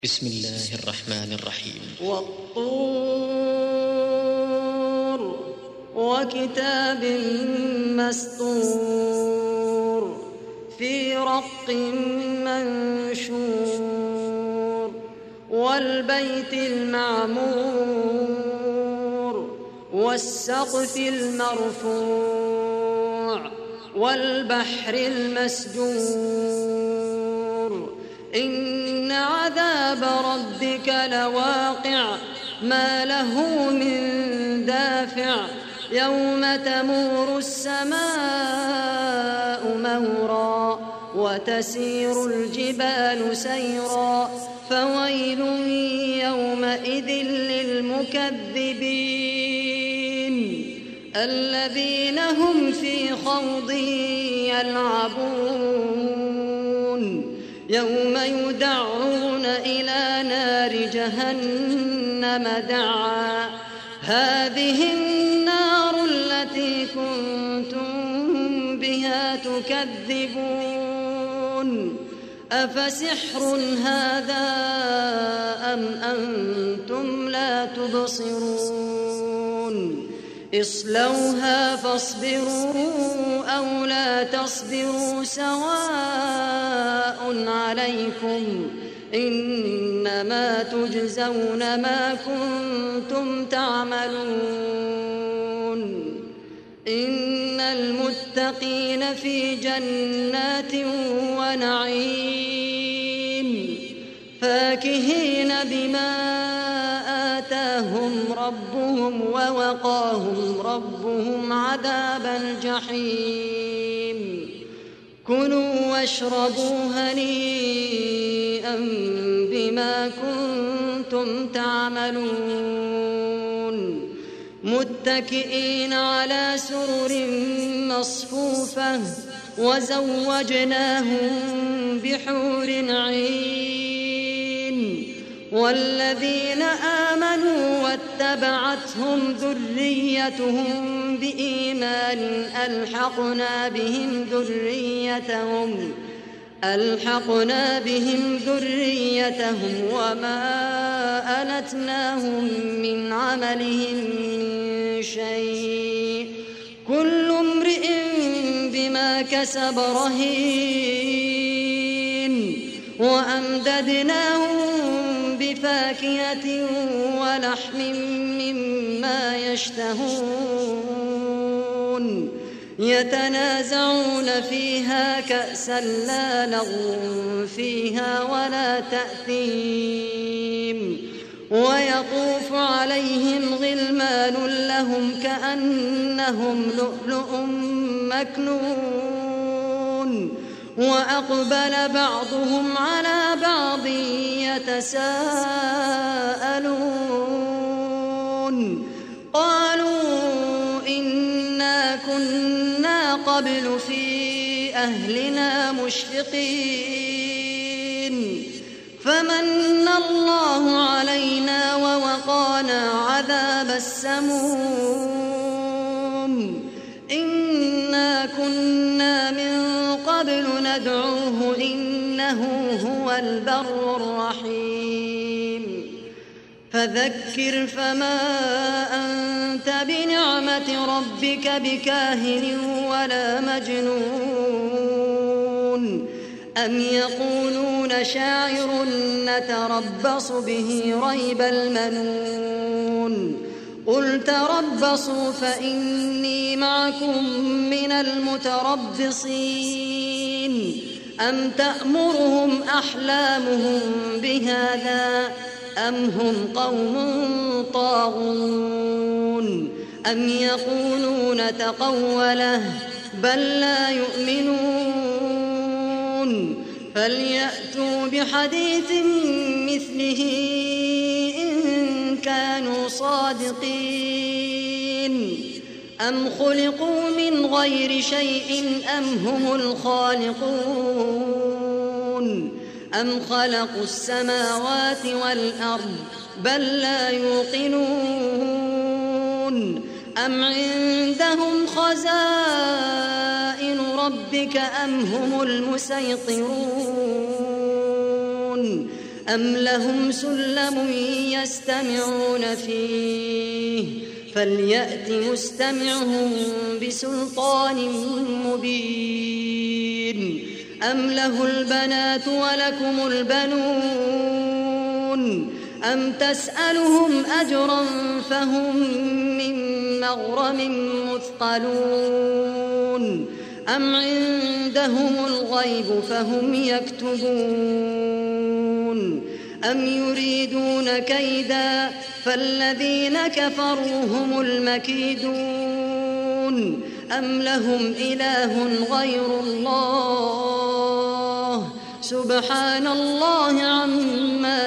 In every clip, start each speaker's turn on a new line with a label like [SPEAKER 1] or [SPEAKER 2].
[SPEAKER 1] بسم الله الرحمن الرحيم.
[SPEAKER 2] والطور وكتاب مسطور في رق منشور والبيت المعمور والسقف المرفوع والبحر المسجور إن عذاب ربك لواقع ما له من دافع يوم تمور السماء مورا وتسير الجبال سيرا فويل يومئذ للمكذبين الذين هم في خوض يلعبون يوم يدعون إلى نار جهنم دعا هذه النار التي كنتم بها تكذبون أفسحر هذا أم أنتم لا تبصرون اصلوها فاصبروا أو لا تصبروا سواء عليكم إنما تجزون ما كنتم تعملون إن المتقين في جنات ونعيم فاكهين بما آتاهم ربهم ووقاهم ربهم عذاب الجحيم كلوا واشربوا هنيئا بما كنتم تعملون متكئين على سرر مصفوفة وزوجناهم بحور عين والذين آمنوا واتبعتهم ذريتهم بإيمان ألحقنا بهم ذريتهم وما ألتناهم من عملهم من شيء كل امرئ بما كسب رهين وأمددناهم بفاكهة ولحم مما يشتهون يتنازعون فيها كأسا لا لغو فيها ولا تأثيم ويطوف عليهم غلمان لهم كأنهم لؤلؤ مكنون وأقبل بعضهم على بعض يتساءلون قالوا إنا كنا قبل في أهلنا مشفقين فمن الله علينا ووقانا عذاب السموم إنا كنا من قبل ندعوه إنه هو البر الرحيم فذكر فما أنت بنعمة ربك بكاهن ولا مجنون أم يقولون شاعر نتربص به ريب المنون قل تربصوا فإني معكم من المتربصين أم تأمرهم أحلامهم بهذا أم هم قوم طاغون أم يقولون تقوله بل لا يؤمنون فليأتوا بحديث مثله إن كانوا صادقين أم خلقوا من غير شيء أم هم الخالقون أم خلقوا السماوات والأرض بل لا يوقنون أم عندهم خزائن ربك أم هم المسيطرون أم لهم سلم يستمعون فيه فليأت مستمعهم بسلطان مبين أم له البنات ولكم البنون أم تسألهم أجرا فهم من مغرم مثقلون أم عندهم الغيب فهم يكتبون أم يريدون كيدا فالذين كفروا هم المكيدون أم لهم إله غير الله سبحان الله عما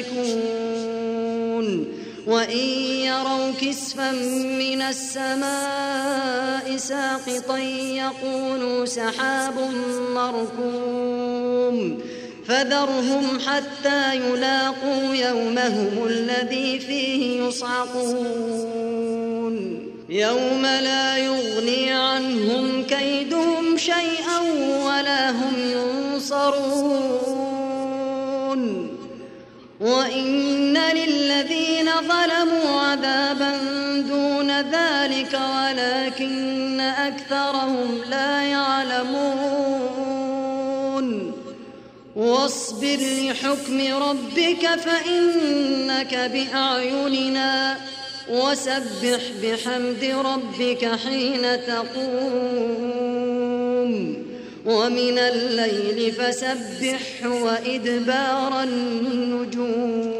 [SPEAKER 2] يشركون وإن يروا كسفا من السماء ساقطا يقولوا سحاب مركوم فذرهم حتى يلاقوا يومهم الذي فيه يصعقون يوم لا يغني عنهم كيدهم شيئا ولا هم ينصرون وإن للذين ظلموا عذابا دون ذلك ولكن أكثرهم لا يعلمون واصبر لحكم ربك فإنك بأعيننا وسبح بحمد ربك حين تقوم ومن الليل فسبحه وإدبار النجوم